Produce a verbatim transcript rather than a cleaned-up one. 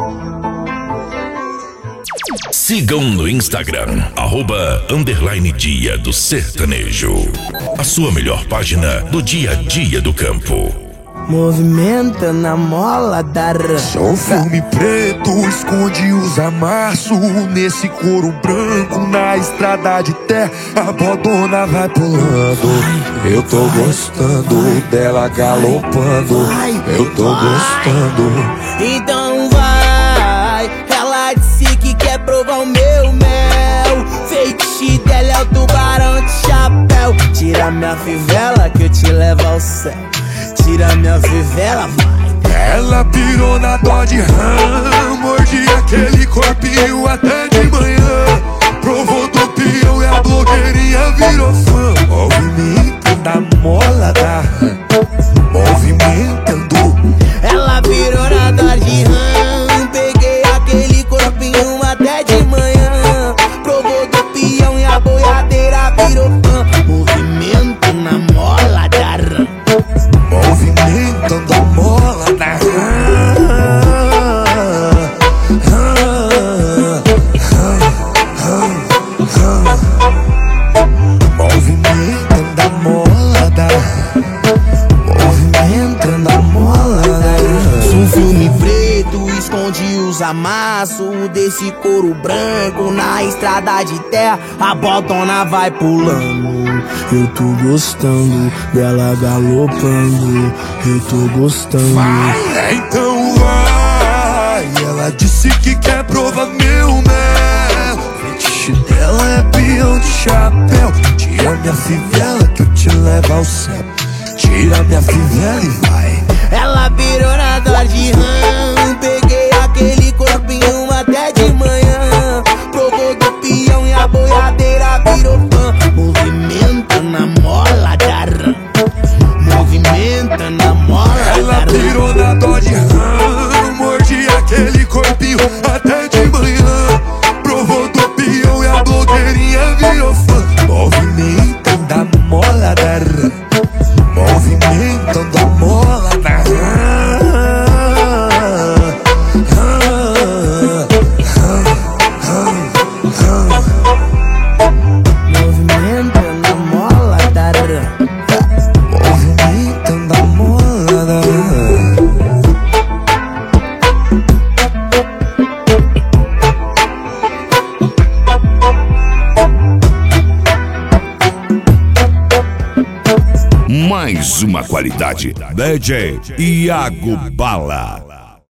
Sigam no Instagram, arroba, underline Dia do Sertanejo. A sua melhor página do dia a dia do campo. Movimenta na mola da rã. Só filme preto esconde os amassos. Nesse couro branco na estrada de terra, a bodona vai pulando. Eu tô gostando dela galopando. Eu tô gostando. Então vai. Ela disse que quer provar o meu mel. Feitiço dela é o tubarão de chapéu. Tira minha fivela que eu te levo ao céu. Tira minha fivela, vai. Ela pirou na dó de rã, mordi aquele corpinho até de manhã. Provou do peão e a blogueirinha virou fã. Movimento da mola da rã, movimentando. Ela virou na dó de rã, peguei aquele corpinho até de manhã. Provou do peão e a boiadeira virou fã. Movimento na mola da rã, movimentando a mola da rã. Movimentando a mola da rã. Movimentando a mola da rã. Um filme preto esconde os amassos desse couro branco na estrada de terra, a botona vai pulando. Eu tô gostando dela galopando. Eu tô gostando. Vai, então vai. Ela disse que quer provar meu mel. Fetiche dela é peão de chapéu. Tira minha fivela que eu te levo ao céu. Tira minha fivela e vai. Ela virou na dó de rã, peguei aquele corpinho até de manhã. Provou do peão e a boiadeira virou fã. Movimenta na mola da rã, movimenta na mola da rã. Ela virou na dó de rã, mordi aquele corpinho até de manhã. Provou do peão e a blogueirinha virou fã. Movimentando a mola da rã, movimentando a mola da rã. Movimentando a mola da rã, movimentando a mola da rã. Mais uma qualidade. D J Iago Bala.